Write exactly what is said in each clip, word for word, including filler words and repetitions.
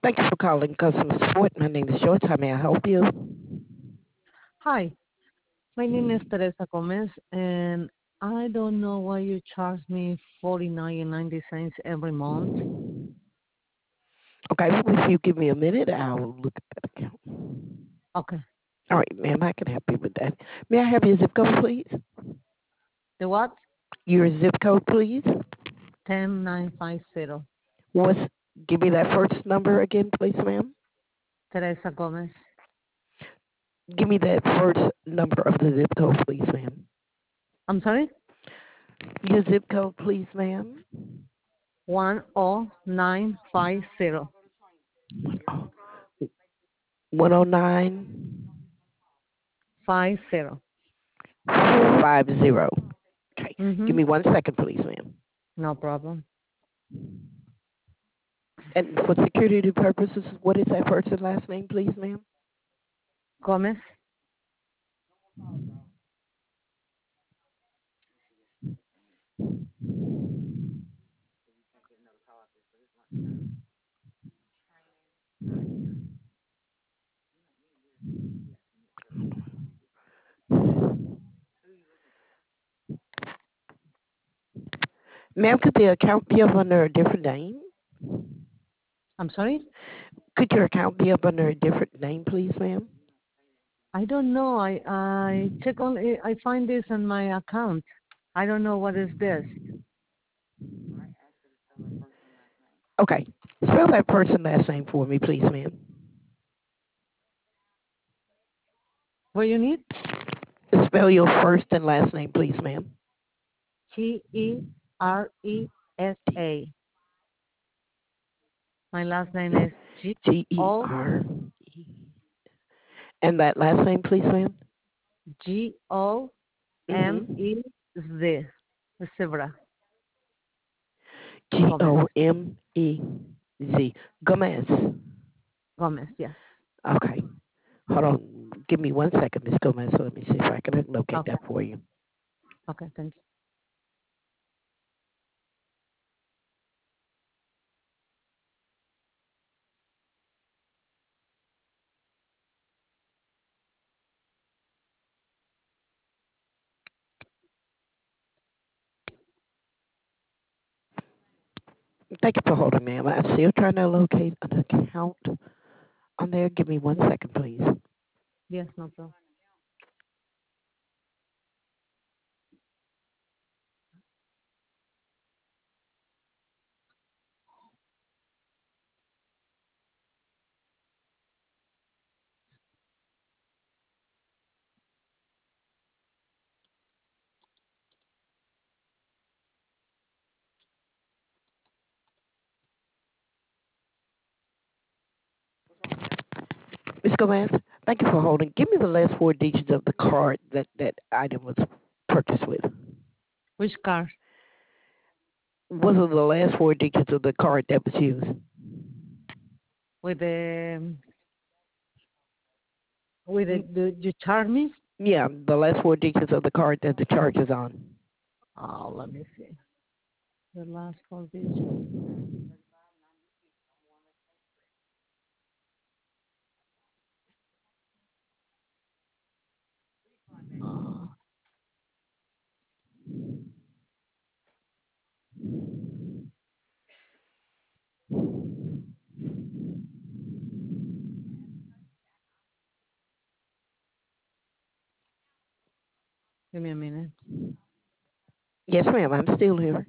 Thank you for calling customer support. My name is George. How may I help you? Hi, my name is Teresa Gomez, and I don't know why you charge me forty nine and ninety cents every month. Okay, if you give me a minute, I'll look at that account. Okay, All right, ma'am, I can help you with that. May I have your zip code, please? the what? Your zip code, please. Ten nine five zero. What's give me that first number again, please, ma'am? Teresa Gomez. Give me that first number of the zip code, please, ma'am. I'm sorry. Your zip code, please, ma'am. One oh nine five zero. Oh, one oh nine Five zero. five zero. Okay, give Mhm. me one second, please, ma'am. No problem. And for security purposes, what is that first and last name, please, ma'am? Gomez. Ma'am, could the account be up under a different name? I'm sorry. Could your account be up under a different name, please, ma'am? I don't know. I I check on. I find this in my account. I don't know what is this. Okay. Spell that first and last name for me, please, ma'am. What you need? Spell your first and last name, please, ma'am. T E R E S A. My last name is G G E O R E. And that last name, please, ma'am. G O M Mm-hmm. E Z. Zebra. G Gomez. O M E Z. Gomez. Gomez, yes. Okay. Hold on. Give me one second, Miss Gomez. So let me see if I can locate Okay. that for you. Okay, thank you. Thank you for holding, ma'am. I'm still trying to locate an account on there. Give me one Yes, second, please. yes, no problem. Miss Gomez, thank you for holding. Give me the last four digits of the card that that item was purchased with. Which car? What are the last four digits of the card that was used? With the with the, Mm, the you charge me? yeah, the last four digits of the card that the charge is on. Oh, let me see. The last four digits. Oh, give me a minute. Yes, ma'am. I'm still here.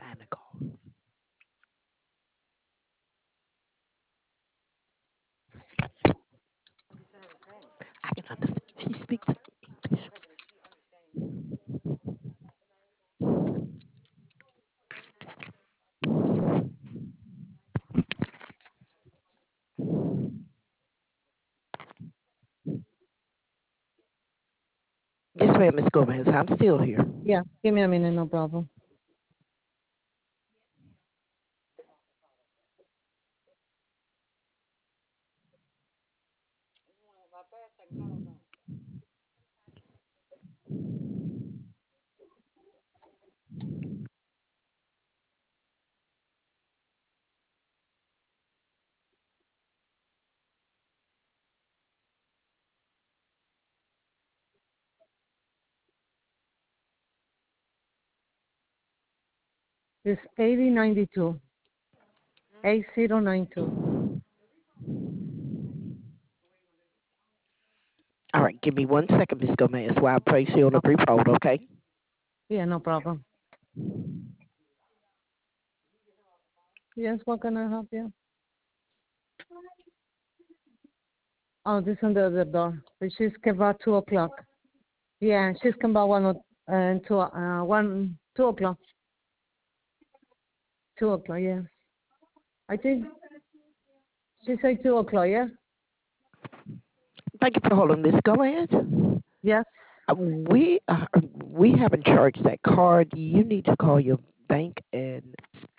Trying to call. I can understand. She speaks English. Yes, ma'am, Miss Gomez. I'm still here. Yeah, give me a minute, no problem. It's eighty ninety-two, eight zero nine two. All right, give me one second, Miss Gomez, while I place you on a Okay. brief hold, okay? Yeah, no problem. Yes, what can I help you? Oh, this on the other door. But she's come about two o'clock. Yeah, she's come about one o- uh, two uh one two o'clock. Two o'clock. Yeah, I think she said two o'clock. Yeah. Thank you for holding, Miss Gomez. Yes. Uh, We uh, we haven't charged that card. You need to call your bank and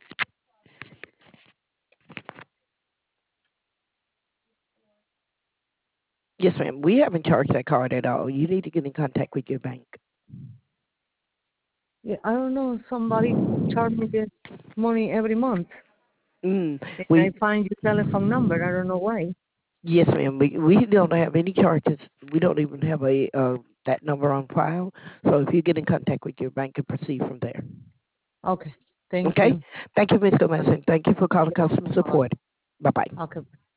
yes, ma'am. We haven't charged that card at all. You need to get in contact with your bank. Yeah, I don't know. Somebody charged me this money every month, Mm, and I we find your telephone number. I don't know why. yes, ma'am. We we don't have any charges. We don't even have a uh, that number on file. So if you get in contact with your bank and proceed from there. Okay. Thank Okay. you. Thank you, Miss Gomez, Okay. and thank you for calling You're customer welcome. Bye support. Bye bye. bye. Okay.